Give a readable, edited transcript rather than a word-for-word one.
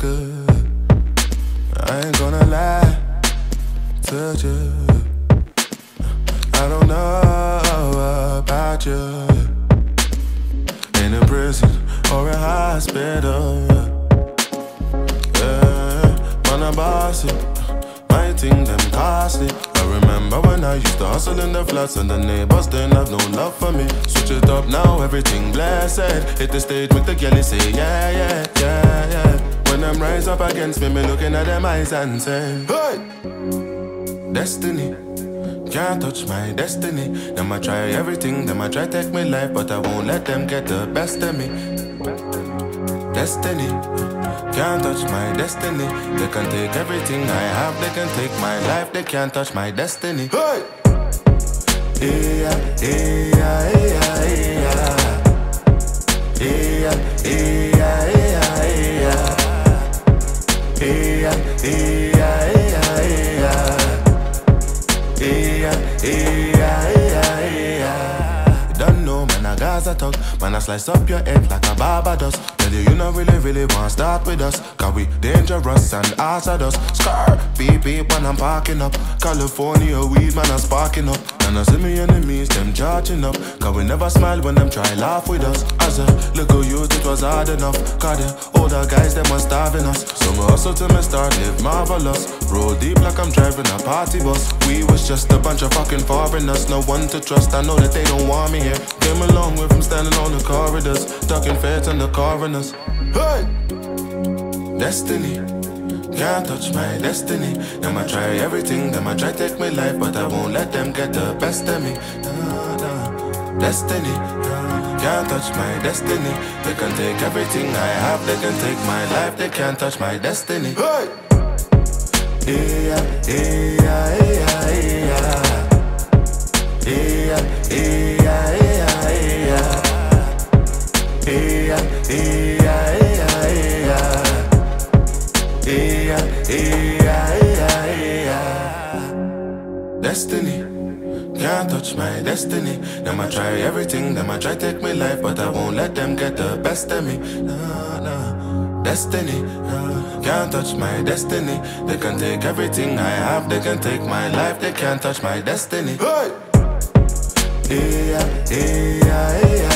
good. I ain't gonna lie to you. I don't know about you. In a prison or a hospital. Man, I'm bossy. My thing, them costly. I remember when I used to hustle in the flats and the neighbors didn't have no love for me. Switch it up now, everything blessed. Hit the stage with the girl, say yeah, yeah, yeah, yeah. When them rise up against me looking at them eyes and say, hey! Destiny, can't touch my destiny. Them I try everything, them I try take me life, but I won't let them get the best of me. Destiny, can't touch my destiny. They can take everything I have, they can take my life, they can't touch my destiny. Hey! Yeah, yeah, yeah, yeah. Yeah, yeah, yeah, yeah. Yeah, yeah, yeah, yeah. Yeah, yeah, yeah, yeah. You don't know, man, I Gaza talk. Man, I slice up your head like a Barbados. Tell you not really wanna start with us. Cause we dangerous and hazardous. Scar, beep beep when I'm parking up. California weed, man, I'm sparking up. And I see me enemies, them charging up. Cause we never smile when them try laugh with us. As a little youth, it was hard enough. Cause the older guys, them was starving us. So me hustle till me start live marvelous. Roll deep like I'm driving a party bus. We was just a bunch of fucking foreigners. No one to trust, I know that they don't want me here. Came along with them standing on the corridors. Talking feds and the coroners. Hey! Destiny, can't touch my destiny. Them I try everything, them I try take me life, but I won't let them get the best of me. Nah, nah. Destiny, can't touch my destiny. They can take everything I have, they can take my life, they can't touch my destiny. Hey! Yeah, yeah, yeah, yeah. Yeah, yeah, yeah, yeah. Yeah, yeah, yeah, yeah. Yeah, yeah, yeah. Destiny, can't touch my destiny. Them I try everything, them I try take me life, but I won't let them get the best of me. Nah, nah. Destiny, can't touch my destiny. They can take everything I have, they can take my life, they can't touch my destiny. Hey! Yeah, yeah, yeah.